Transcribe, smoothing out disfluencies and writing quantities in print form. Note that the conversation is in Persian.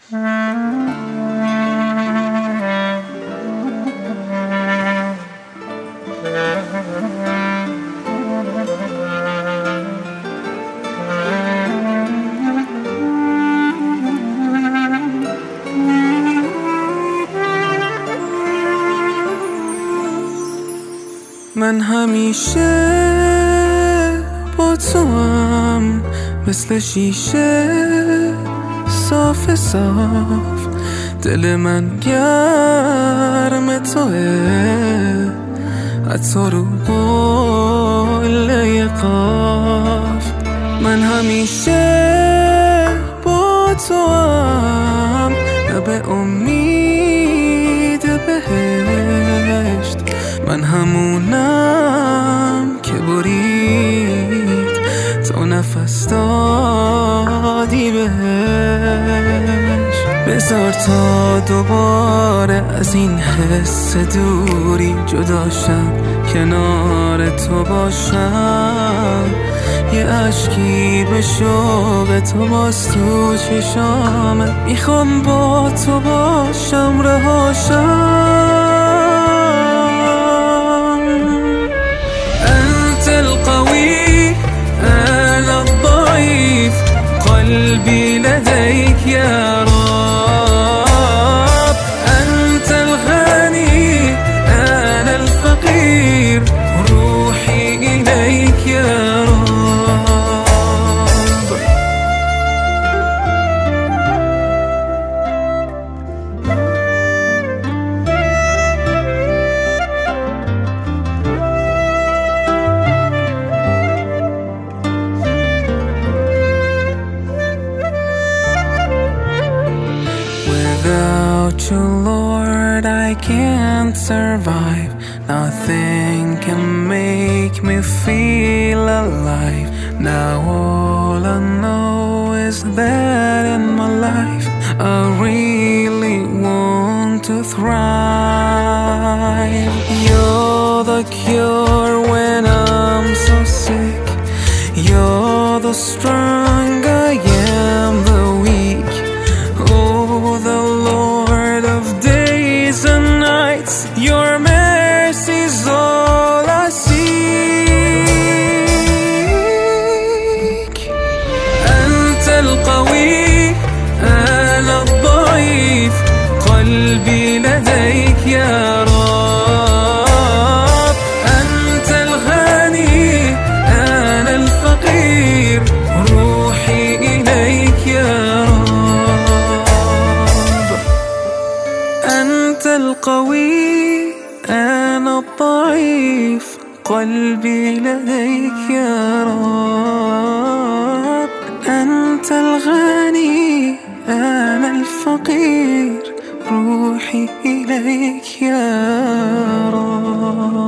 من همیشه با تو هم مثل شیشه صاف صاف، دل من گرم توه حتی رو قله قاف. من همیشه با تو هم نه به امید بهشت، من همونم که برید تو نفس دادی بهش. بذار تا دوباره از این حس دوری جداشم، کنار تو باشم، یه عشقی به شوق تو باز تو چشامه، میخوام با تو باشم رهاشم. قلبي لديك يا رب، أنت الغني أنا الفقير، روحي إليك يا رب. Without you, Lord, I can't survive. Nothing can make me feel alive. Now all I know is that in my life I really want to thrive. You're the cure when I'm so sick. You're the strong, I am the weak. Oh, the Lord of days and nights, your mercy's all I seek. أنت القوي أنا الضعيف، قلبي لديك يا رب، أنت الغني أنا الفقير، روحي إليك يا رب. أنت القوي أنا الضعيف، قلبي لديك يا رب، أنت الغني أنا الفقير، روحي إليك يا رب.